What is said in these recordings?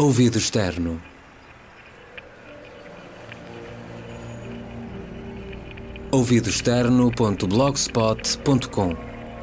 Ouvido externo. ouvidoexterno.blogspot.com.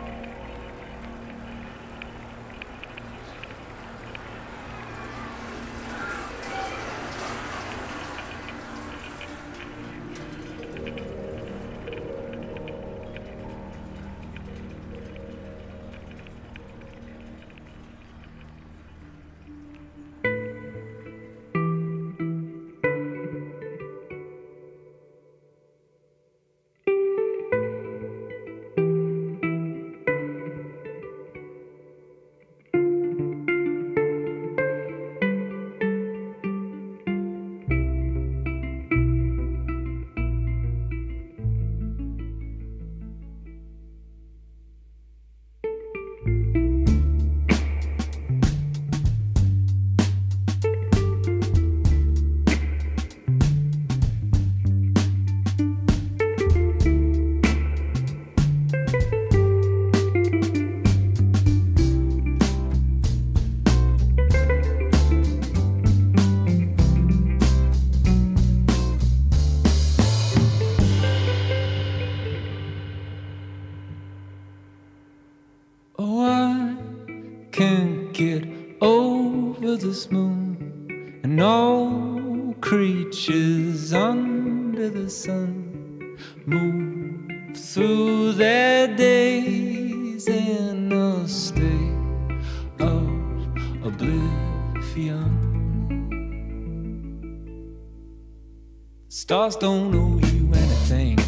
Stars don't owe you anything.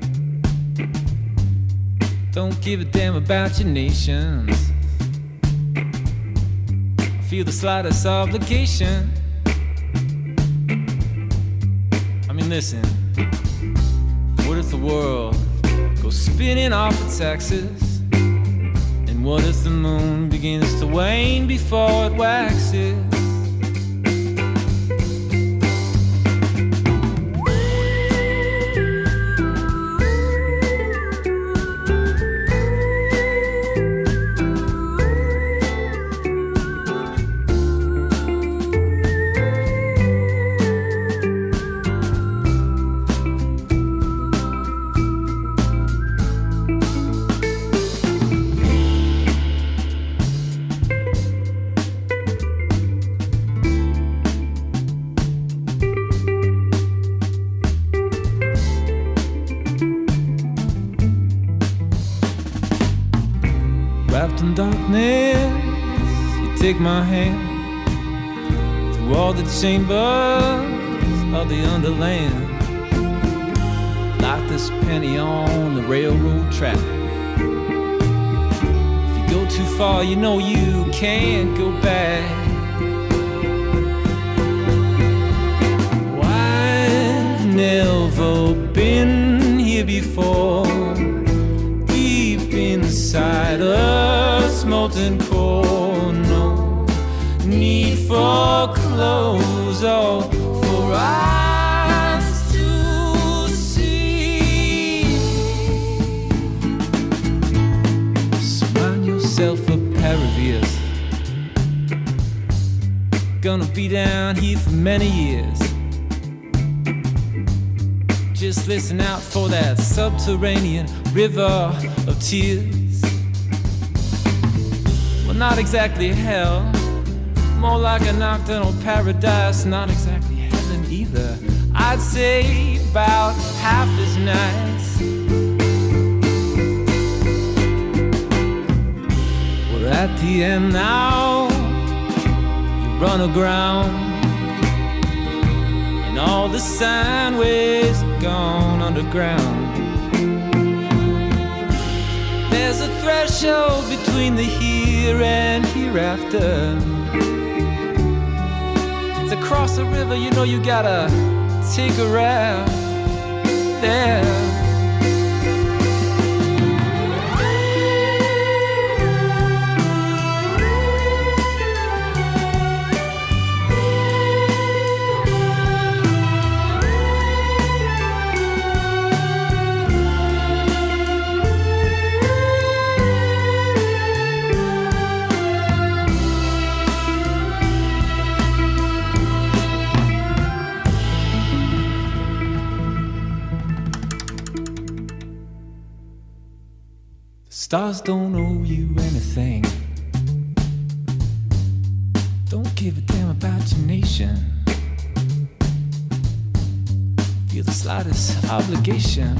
Don't give a damn about your nations. Feel the slightest obligation. I mean, listen. What if the world goes spinning off its axis? And what if the moon begins to wane before it waxes? Take my hand through all the chambers of the underland, like this penny on the railroad track. If you go too far, you know you can't go back. I've never been here before, deep inside a molten core. Need for clothes or for eyes to see. Surround yourself a pair of ears. Gonna be down here for many years. Just listen out for that subterranean river of tears. Well, not exactly hell, more like a nocturnal paradise, not exactly heaven either. I'd say about half as nice. We're at the end now. You run aground, and all the sine waves are gone underground. There's a threshold between the here and hereafter. Across the river, you know you gotta take a round there. Stars don't owe you anything. Don't give a damn about your nation. Feel the slightest obligation.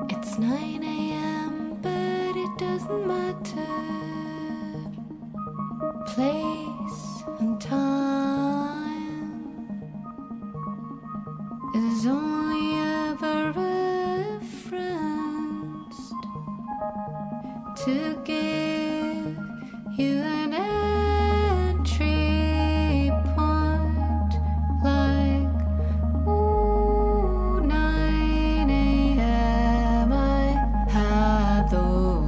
It's 9 a.m., but it doesn't matter. Place and time is only ever referenced to give you an entry point, like, ooh, 9 a.m. I had those.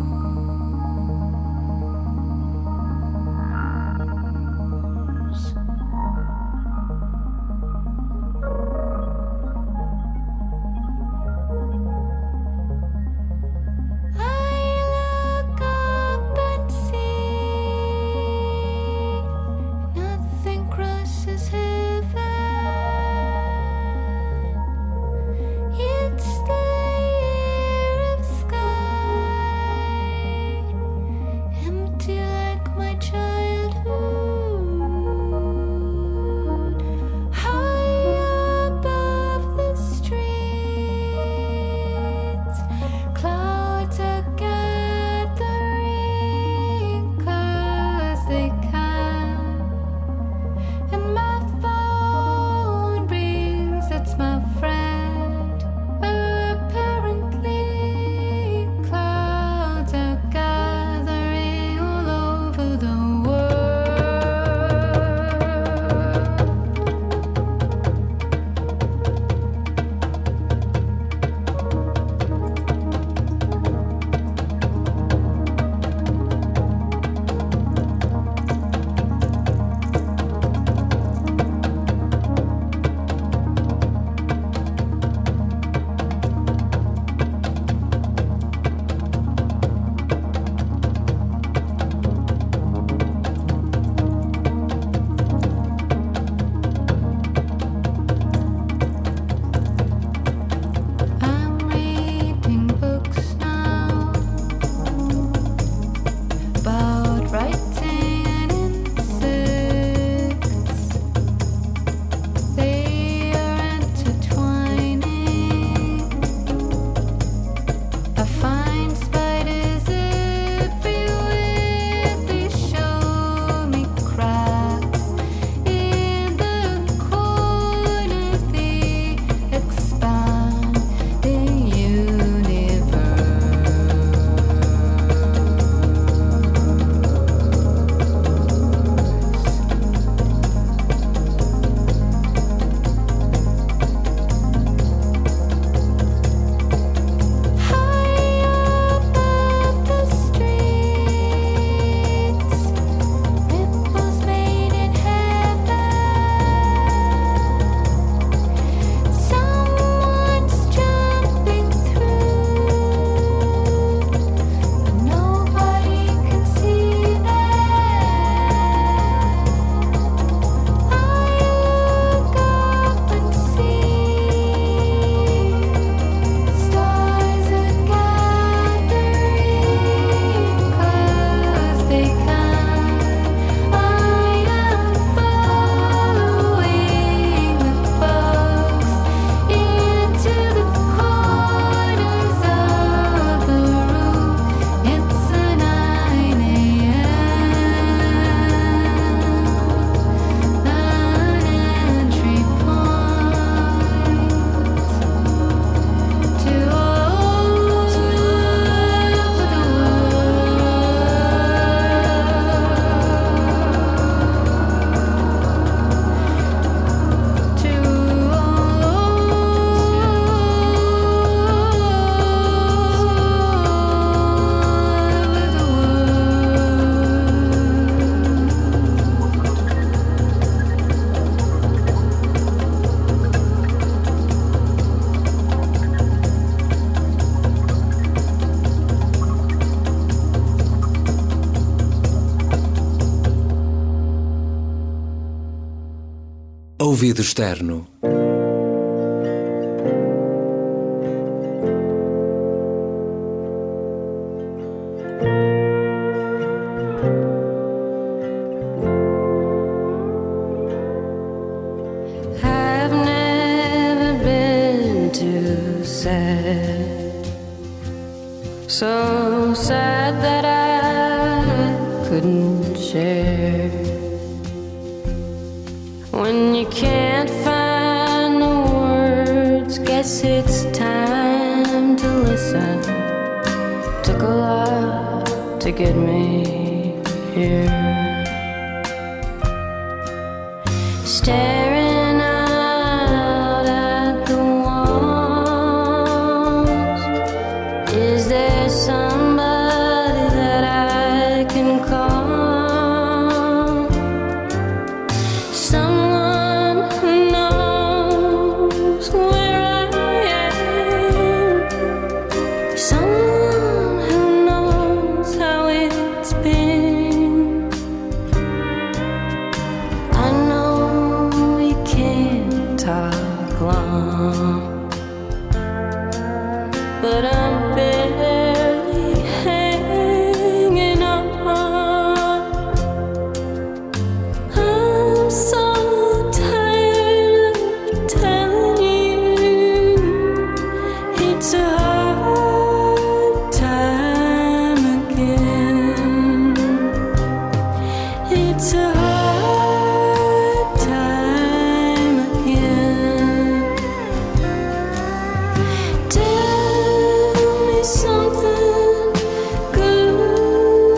Ouvido externo. I've never been too sad so sad that I couldn't share. When you can't find the words, guess it's time to listen. Took a lot to get me here. Staring out at the walls, is there somebody that I can call? Someone who knows where I am, someone who knows how it's been. I know we can't talk long, but I'm barely hanging on. I'm so tired of telling you it's a hard time again. It's a hard time again. Tell me something good.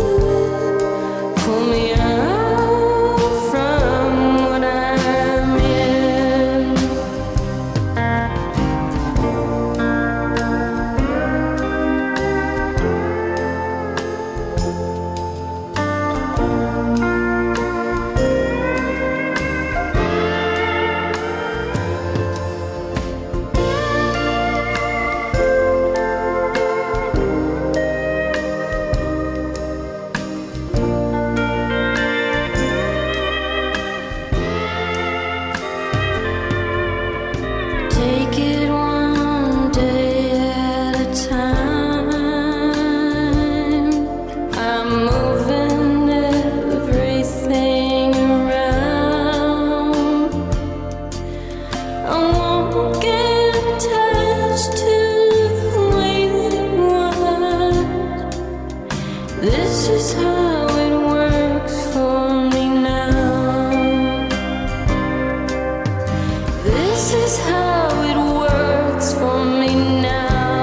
Pull me out from what I'm in. Take it one day at a time. I'm moving everything around. I won't get attached to the way that it was. This is how it works for me now. This is how it works for me now.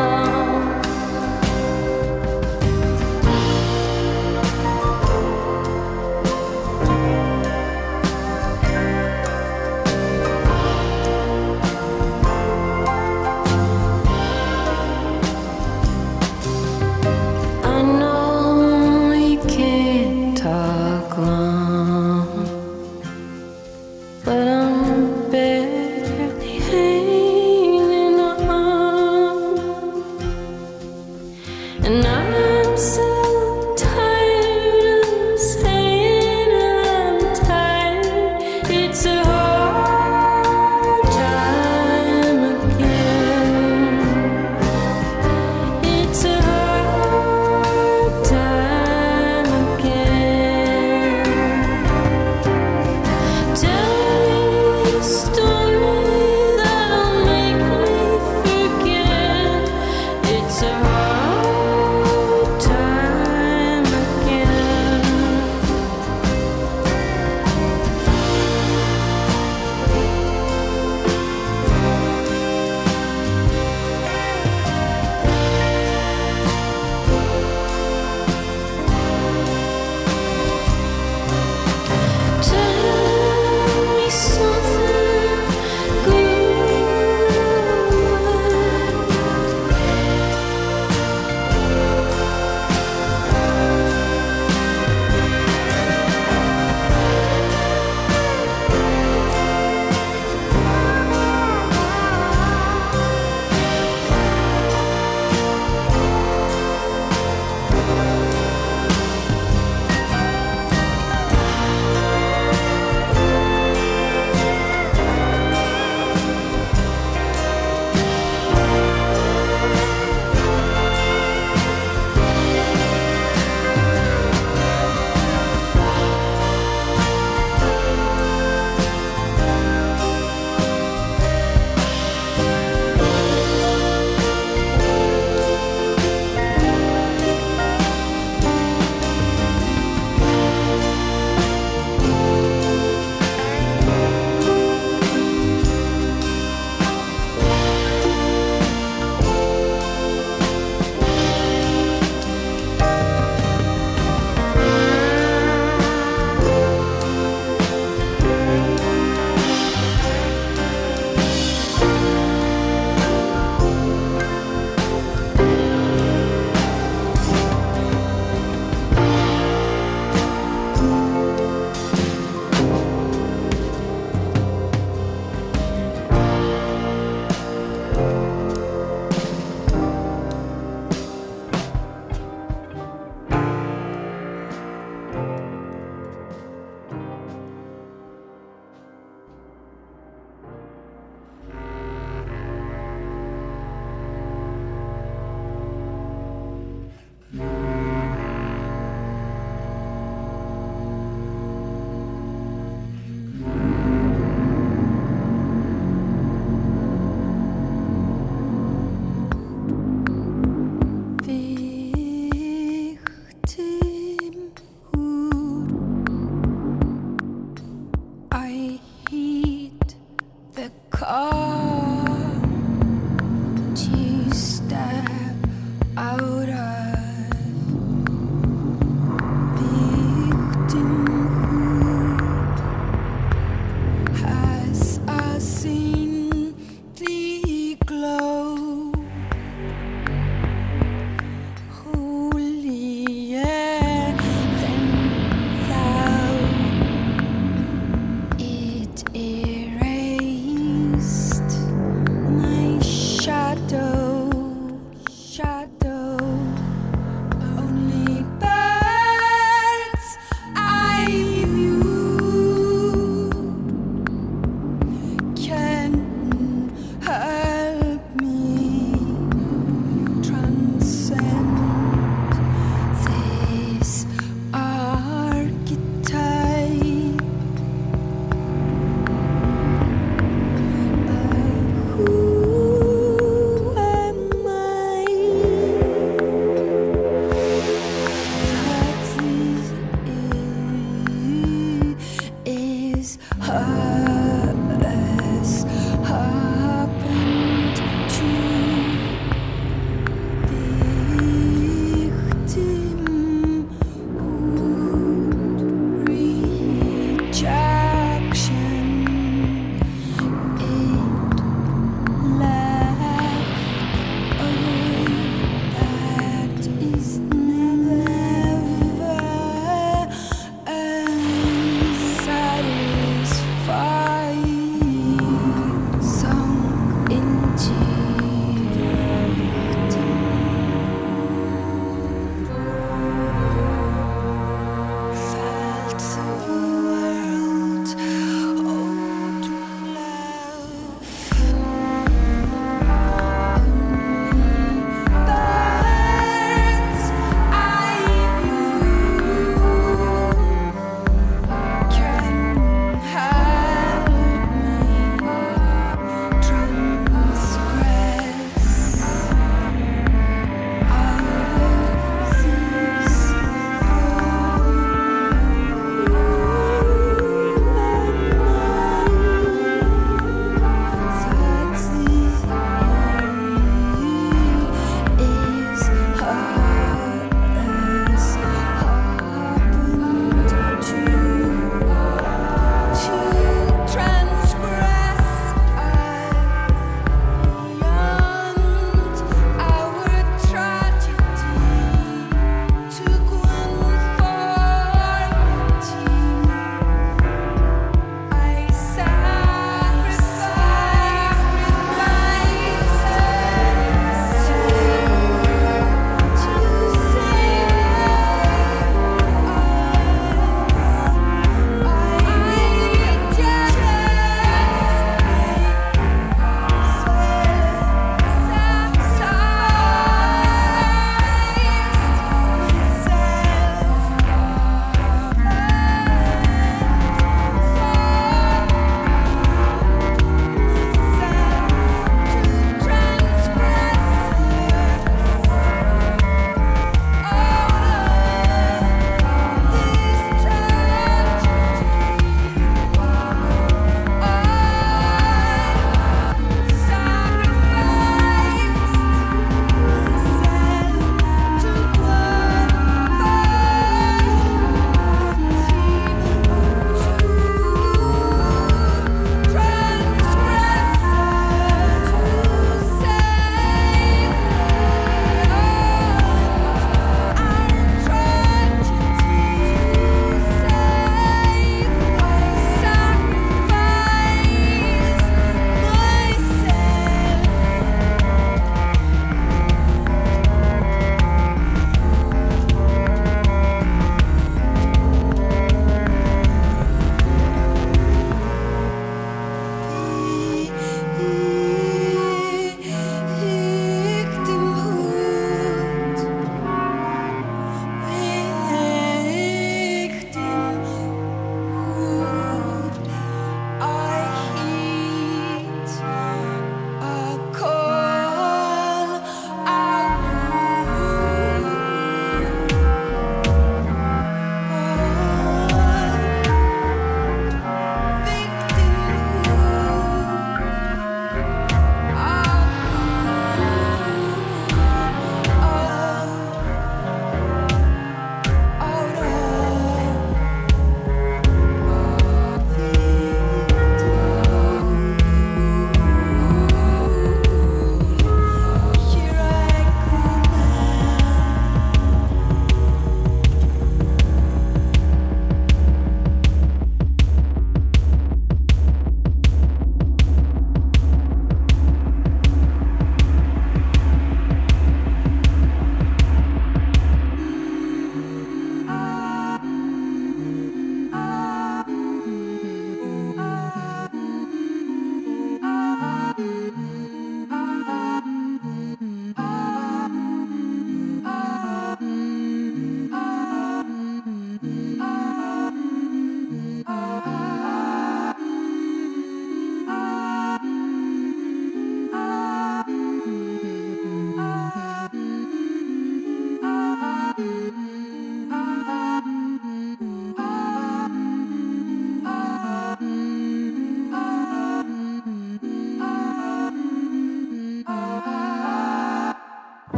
I know we can't talk long, but I'm barely hanging on. And I'm so tired of saying I'm tired. It's a hard time again. It's a hard time again. Tell me a story that'll make me forget. It's a hard time again. Tell me something good. caught you step out of victimhood. Has I seen the glow? Holier than thou. It erased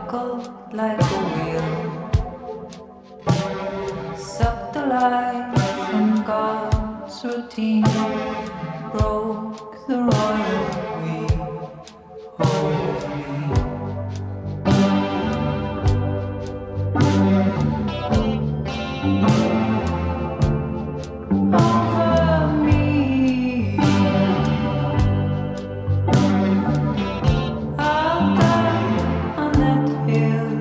buckled like a wheel, sucked the life from God's routine, broke the royal wheel of me. Over me, I'll die on that hill.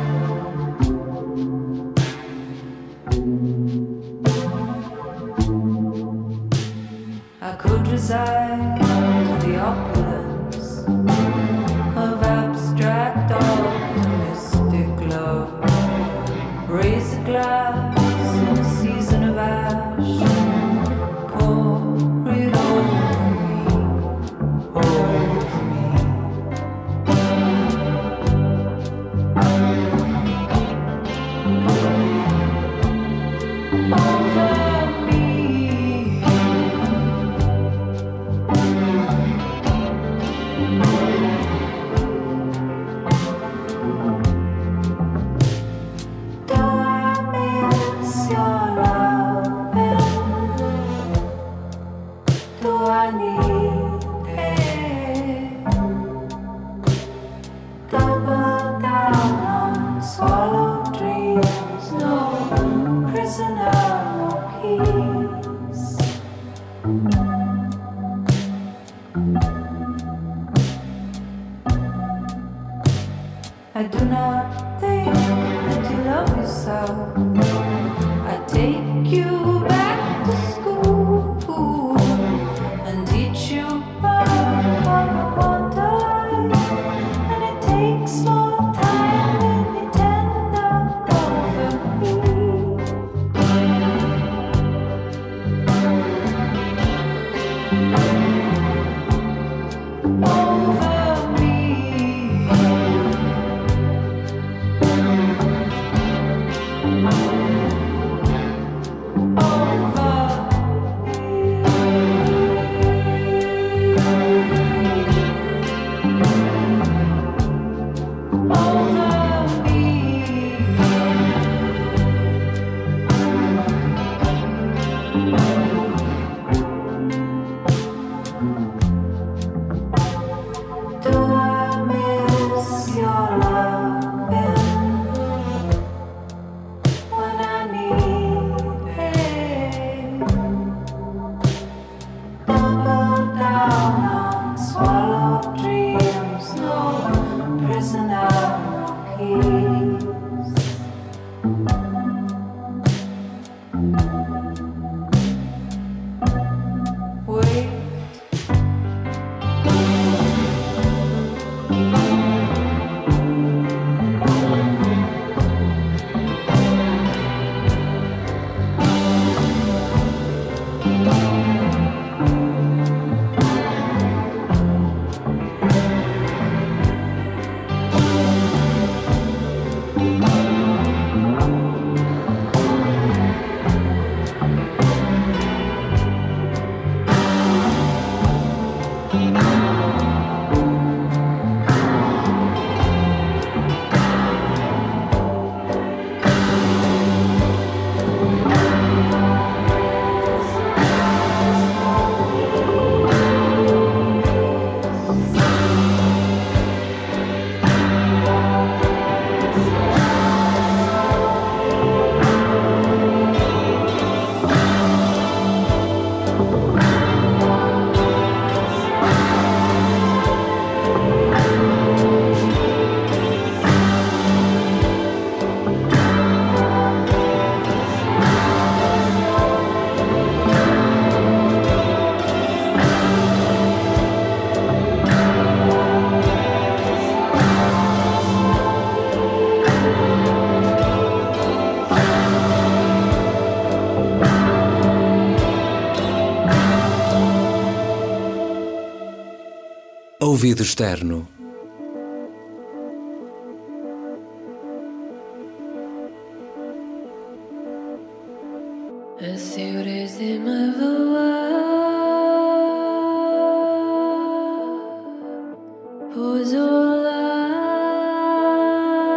I could resign to the opulence of abstract optimistic love. Raise a glass in a season of ash, pour it over me, over me. Over me. Do I miss your loving? Do I need it? Double down on swallowed dreams, no prisoner, no peace. I do not think that you love yourself. I take you back to school and teach you how to want a life. And it takes more time than you tender over me. Over me. Do I miss your loving when I need it? Double down on swallowed dreams, no prisoner, no peace. Wait. Ouvido externo. A series in my voix pose au large.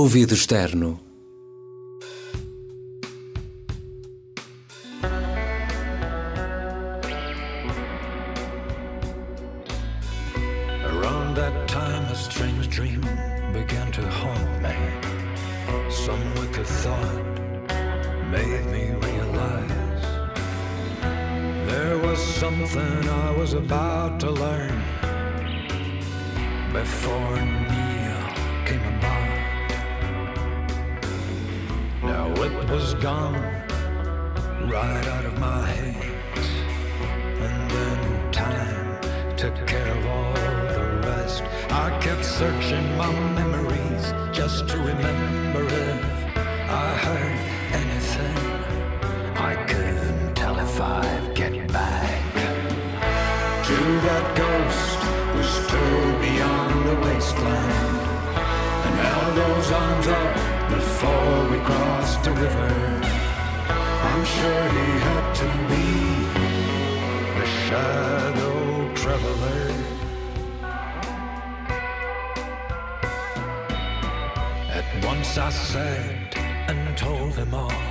Ouvido externo. Around that time a strange dream began to haunt me. Some wicked thought made me realize there was something I was about to learn before Neil came about. Now it was gone right out of my hands, and then time took care of all the rest. I kept searching my memories just to remember if I heard anything. I couldn't tell if I'd get back to that ghost who stood beyond the wasteland and held those arms up before we crossed the river. I'm sure he had to be the shadow traveler. At once I sat and told him all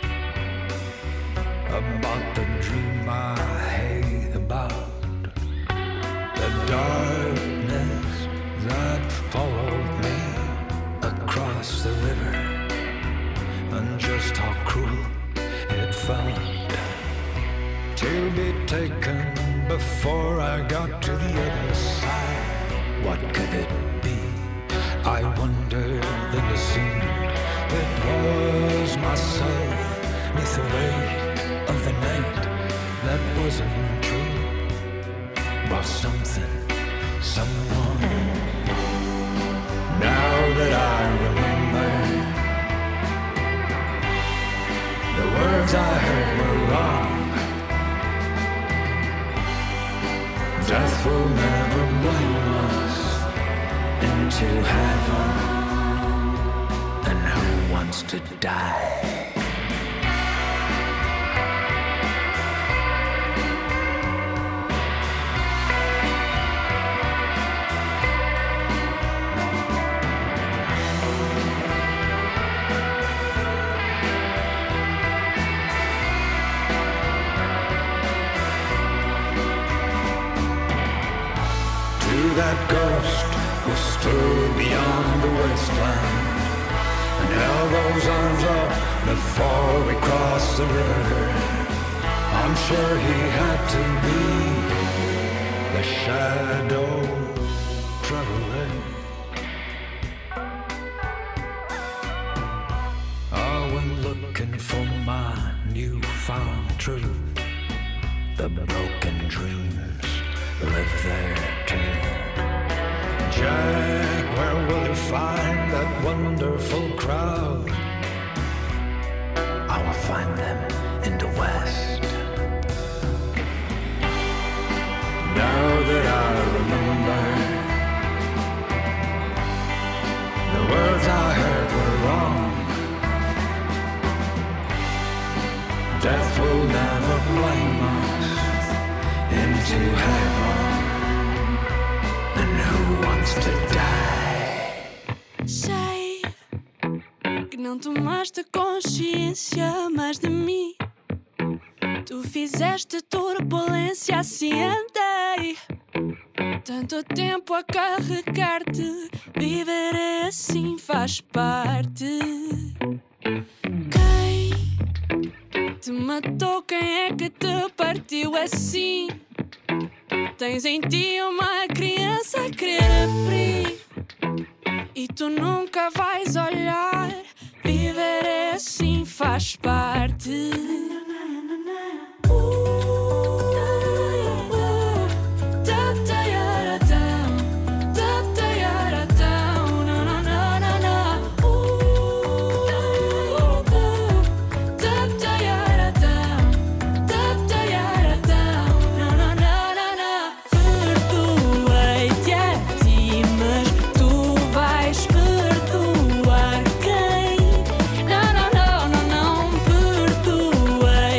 about the dream I had about the darkness that followed me across the river, and just how cruel it felt to be taken before I got to the other side. What could it be? I wondered, then it seemed it was myself, neath the weight of the night that wasn't true. But something, someone, now that I remember, the words I heard were wrong. Death will never blame us into heaven, and who wants to die? That ghost who stood beyond the wasteland and held those arms up before we crossed the river. I'm sure he had to be the shadow traveler. I went looking for my newfound truth. The broken dreams live there too. Jack, where will you find that wonderful crowd? I will find them in the West. Now that I remember, the words I heard were wrong. Death will never blame us into heaven. And who wants to die? Sei que não tomaste consciência mais de mim. Tu fizeste turbulência, assim andei. Tanto tempo a carregar-te, viver assim faz parte. Quem te matou, quem é que te partiu assim? Tens em ti uma criança a querer abrir, e tu nunca vais olhar. Viver assim faz parte. Perdoar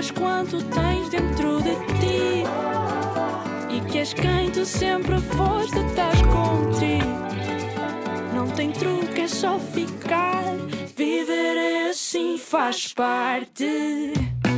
sabes quanto tens dentro de ti e que és quem tu sempre foste, estás contigo. Não tem truque, é só ficar. Viver é assim, faz parte.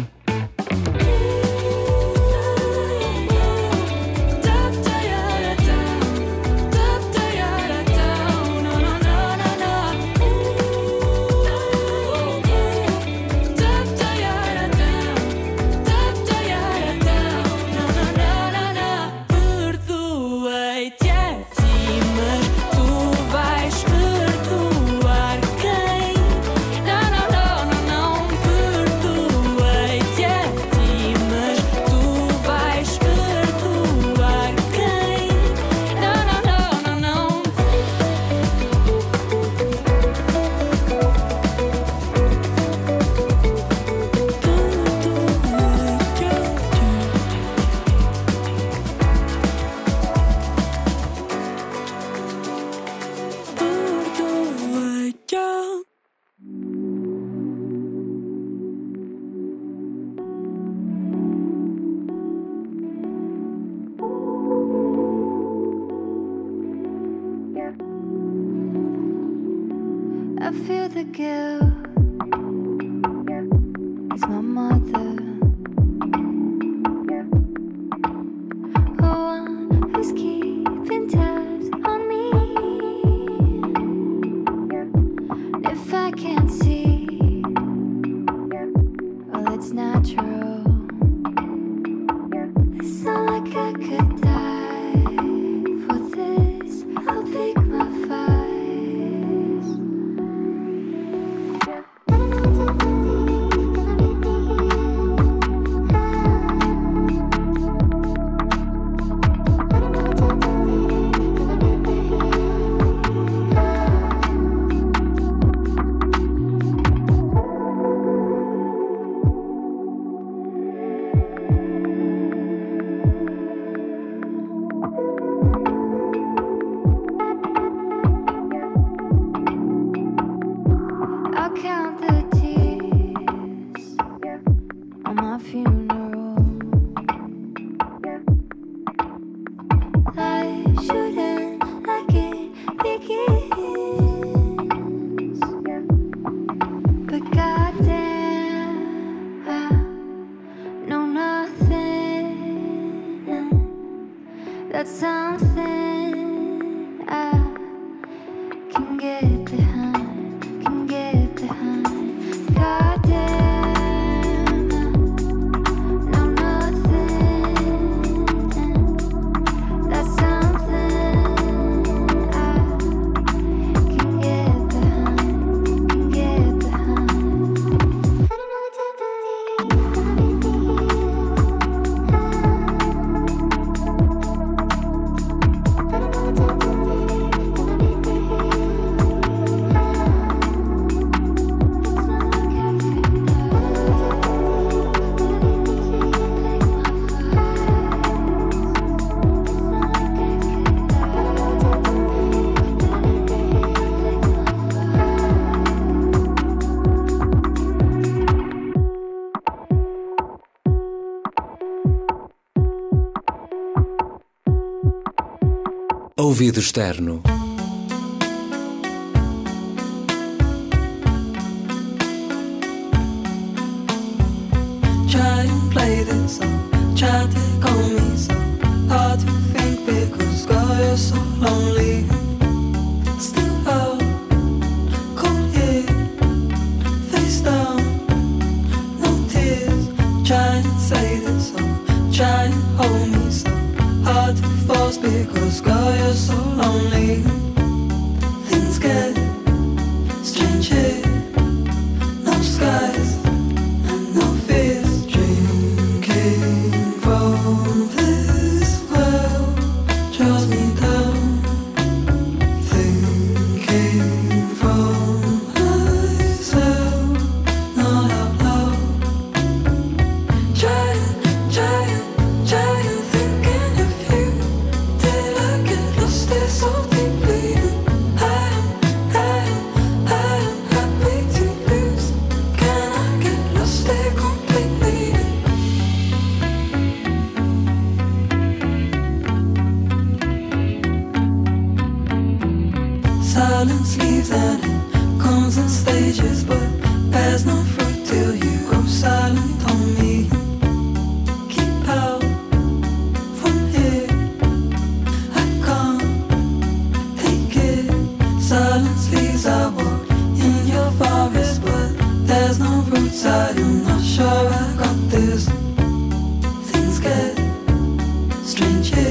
I feel the guilt. It's my mother, the one who's keeping tabs on me. If I can't see, well, it's natural. It's not like I could die for this. I'll pick my fight. Ouvido externo. Try and play this song, try to call me so hard to think because girl you're so lonely. Still out, cold here, face down, no tears. Try and say this song, try and hold me so hard to force because girl you're so lonely. Things get strange here, no skies and no fears. Drinking from this well draws me down. Thinking from myself, not out loud. Trying thinking of you till I get lost there so deeply. I am happy to lose. Can I Silence leaves and it comes in stages, but bears no fruit till you grow silent on me. Keep out from here, I can't take it. Silence leaves, I walk in your forest, but there's no roots. I am not sure I got this. Things get strange here.